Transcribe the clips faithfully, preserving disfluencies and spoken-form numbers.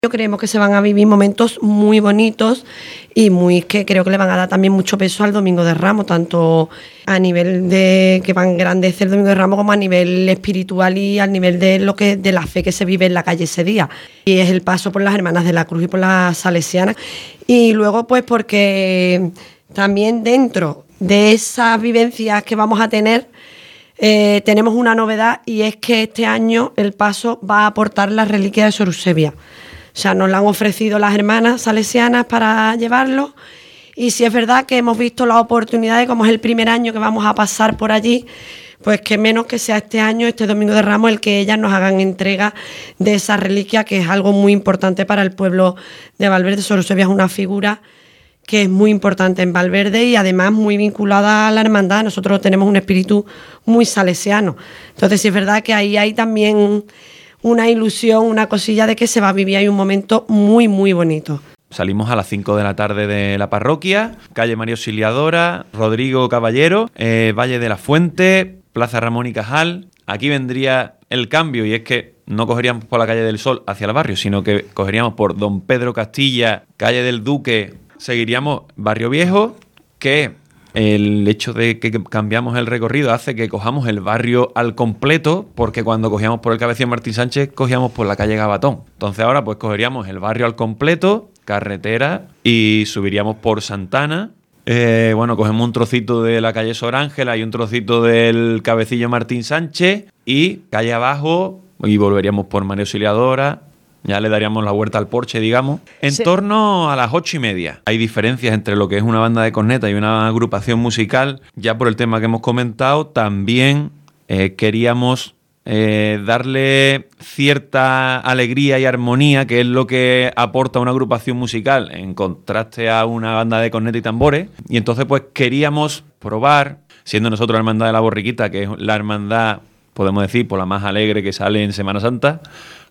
Yo creemos que se van a vivir momentos muy bonitos y muy que creo que le van a dar también mucho peso al Domingo de Ramos, tanto a nivel de que van a engrandecer el Domingo de Ramos como a nivel espiritual y al nivel de lo que de la fe que se vive en la calle ese día. Y es el paso por las Hermanas de la Cruz y por las Salesianas. Y luego pues porque también dentro de esas vivencias que vamos a tener eh, tenemos una novedad, y es que este año el paso va a aportar la reliquia de Sor Eusebia. O sea, nos la han ofrecido las hermanas salesianas para llevarlo, y si es verdad que hemos visto la oportunidad de, como es el primer año que vamos a pasar por allí, pues que menos que sea este año, este Domingo de Ramos, el que ellas nos hagan entrega de esa reliquia, que es algo muy importante para el pueblo de Valverde. Sor Eusebia es una figura que es muy importante en Valverde y además muy vinculada a la hermandad. Nosotros tenemos un espíritu muy salesiano. Entonces, sí es verdad que ahí hay también una ilusión, una cosilla de que se va a vivir ahí un momento muy, muy bonito. Salimos a las cinco de la tarde de la parroquia, calle María Auxiliadora, Rodrigo Caballero, eh, Valle de la Fuente, Plaza Ramón y Cajal. Aquí vendría el cambio, y es que no cogeríamos por la calle del Sol hacia el barrio, sino que cogeríamos por Don Pedro Castilla, calle del Duque, seguiríamos Barrio Viejo, que el hecho de que cambiamos el recorrido hace que cojamos el barrio al completo, porque cuando cogíamos por el Cabecilla Martín Sánchez, cogíamos por la calle Gavatón. Entonces ahora pues cogeríamos el barrio al completo, carretera, y subiríamos por Santana. Eh, bueno, cogemos un trocito de la calle Sor Ángela y un trocito del Cabecilla Martín Sánchez, y calle abajo, y volveríamos por María Auxiliadora. Ya le daríamos la vuelta al porche, digamos. En sí. torno a las ocho y media. Hay diferencias entre lo que es una banda de corneta y una agrupación musical. Ya por el tema que hemos comentado, también eh, queríamos eh, darle cierta alegría y armonía, que es lo que aporta una agrupación musical, en contraste a una banda de corneta y tambores. Y entonces pues queríamos probar, siendo nosotros la Hermandad de la Borriquita, que es la hermandad, podemos decir, por la más alegre que sale en Semana Santa,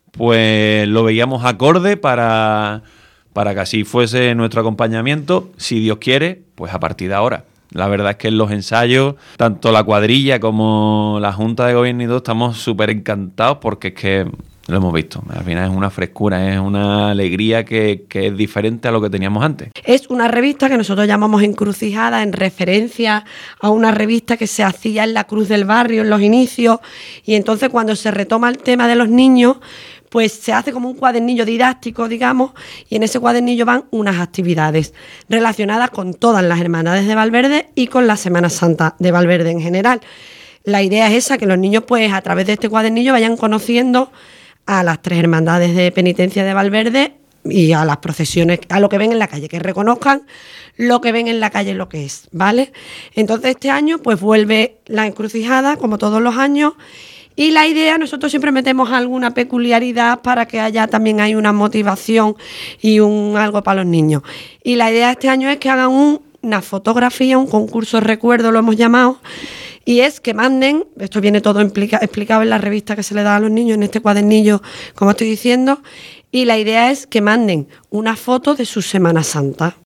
pues lo veíamos acorde para, para que así fuese nuestro acompañamiento, si Dios quiere, pues a partir de ahora. La verdad es que en los ensayos, tanto la cuadrilla como la Junta de Gobierno y todo, estamos súper encantados, porque es que lo hemos visto. Al final es una frescura, es una alegría que, que es diferente a lo que teníamos antes. Es una revista que nosotros llamamos Encrucijada, en referencia a una revista que se hacía en la Cruz del Barrio en los inicios, y entonces cuando se retoma el tema de los niños, pues se hace como un cuadernillo didáctico, digamos, y en ese cuadernillo van unas actividades relacionadas con todas las hermandades de Valverde y con la Semana Santa de Valverde en general. La idea es esa, que los niños pues a través de este cuadernillo vayan conociendo a las tres hermandades de penitencia de Valverde y a las procesiones, a lo que ven en la calle, que reconozcan lo que ven en la calle, lo que es, ¿vale? Entonces este año pues vuelve la Encrucijada, como todos los años. Y la idea, nosotros siempre metemos alguna peculiaridad para que haya también hay una motivación y un algo para los niños. Y la idea este año es que hagan un, una fotografía, un concurso de recuerdo, lo hemos llamado, y es que manden, esto viene todo implica, explicado en la revista que se le da a los niños, en este cuadernillo, como estoy diciendo, y la idea es que manden una foto de su Semana Santa.